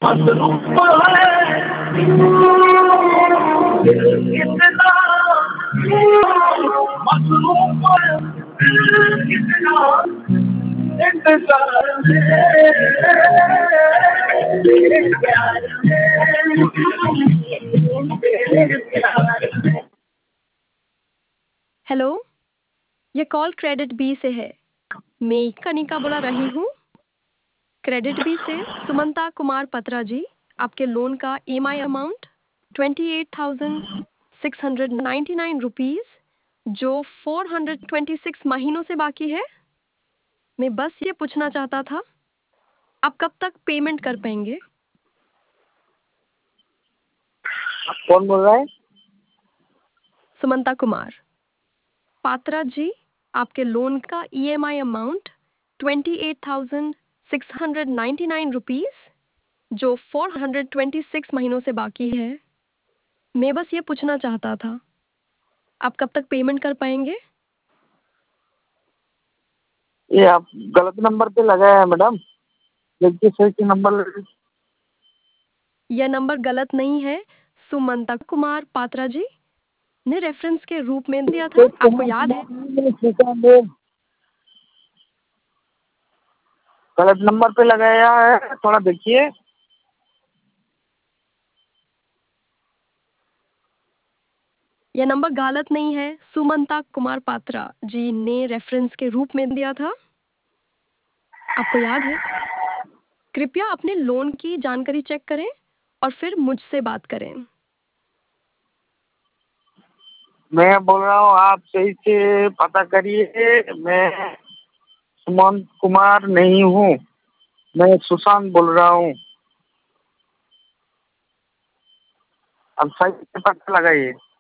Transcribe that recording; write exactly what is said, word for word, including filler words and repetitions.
मसरूफ़ है दिल कितना मसरूफ़ है दिल कितना इंतज़ार में तेरे प्यार में तेरे प्यार में। हेलो, ये कॉल क्रेडिट बी से है। मैं कनिका बुला रही हूँ। क्रेडिट बी से सुमंता कुमार पत्रा जी, आपके लोन का EMI amount twenty eight thousand six hundred ninety nine rupees जो फोर हंड्रेड ट्वेंटी सिक्स महीनों से बाकी है। मैं बस ये पूछना चाहता था, आप कब तक पेमेंट कर पाएंगे? कौन बोल रहा है? सुमंता कुमार पात्रा जी, आपके लोन का EMI amount twenty eight thousand six hundred ninety nine rupees जो फोर हंड्रेड ट्वेंटी सिक्स महीनों से बाकी है। मैं बस ये पूछना चाहता था, आप कब तक पेमेंट कर पाएंगे? ये आप गलत नंबर पे लगाया है मैडम। देखिए सही से नंबर लगे। यह नंबर गलत नहीं है। सुमंता कुमार पात्रा जी ने रेफरेंस के रूप में दिया था, आपको याद है? गलत नंबर पे लगाया है, थोड़ा देखिए। यह नंबर गलत नहीं है। सुमंता कुमार पात्रा जी ने रेफरेंस के रूप में दिया था, आपको याद है? कृपया अपने लोन की जानकारी चेक करें और फिर मुझसे बात करें। मैं बोल रहा हूँ आप सही से पता करिए। मैं सुमंत कुमार नहीं हूँ, मैं सुशांत बोल रहा हूँ। अब सही से पता लगाइए।